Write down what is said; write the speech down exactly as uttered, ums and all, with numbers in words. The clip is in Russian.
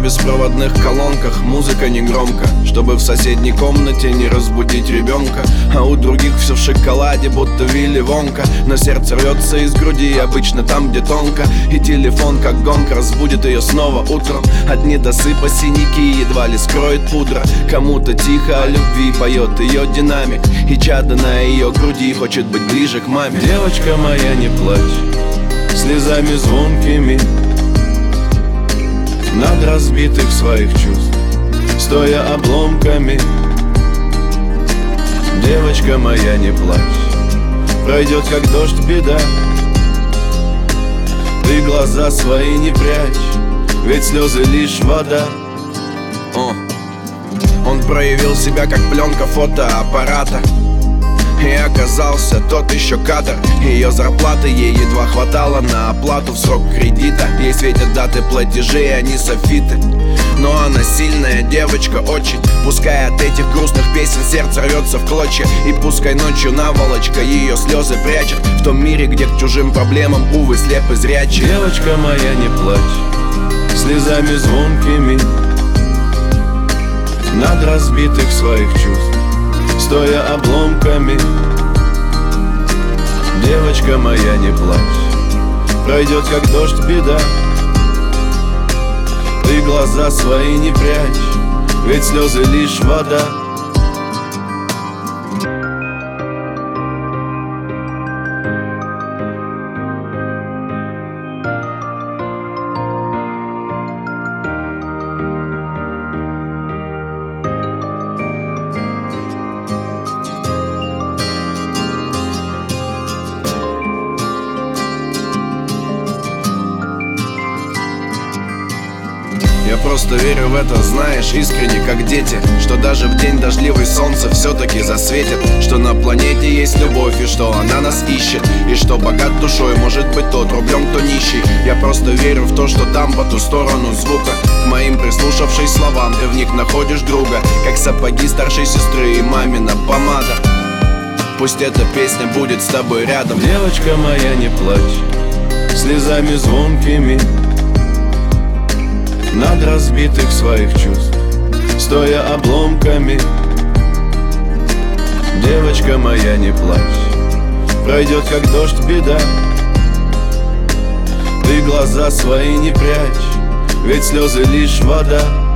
беспроводных колонках музыка не громко, чтобы в соседней комнате не разбудить ребенка. А у других все в шоколаде, будто Вилли Вонка. Но сердце рвется из груди, обычно там, где тонко. И телефон, как гонка, разбудит ее снова утром. От недосыпа синяки едва ли скроет пудра. Кому-то тихо о любви поет ее динамик, и чадо на ее груди хочет быть ближе к маме. Девочка моя, не плачь слезами звонкими над разбитых своих чувств, стоя обломками. Девочка моя, не плачь, пройдет как дождь беда. Ты глаза свои не прячь, ведь слезы лишь вода. О. Он проявил себя как пленка фотоаппарата, и оказался тот еще кадр. Ее зарплаты ей едва хватало на оплату в срок кредита. Ей светят даты платежей, они софиты. Но она сильная девочка очень. Пускай от этих грустных песен сердце рвется в клочья, и пускай ночью наволочка ее слезы прячет в том мире, где к чужим проблемам, увы, слеп и зрячий. Девочка моя, не плачь слезами звонкими над разбитых своих чувств, стоя обломками. Девочка моя, не плачь, пройдет как дождь беда. Ты глаза свои не прячь, ведь слезы лишь вода. Я просто верю в это, знаешь, искренне, как дети, что даже в день дождливый солнце все-таки засветит, что на планете есть любовь и что она нас ищет, и что богат душой может быть тот рублем, кто нищий. Я просто верю в то, что там по ту сторону звука, к моим прислушавшись словам, ты в них находишь друга, как сапоги старшей сестры и мамина помада. Пусть эта песня будет с тобой рядом. Девочка моя, не плачь слезами звонкими над разбитых своих чувств, стоя обломками. Девочка моя, не плачь, пройдет как дождь беда. Ты глаза свои не прячь, ведь слезы лишь вода.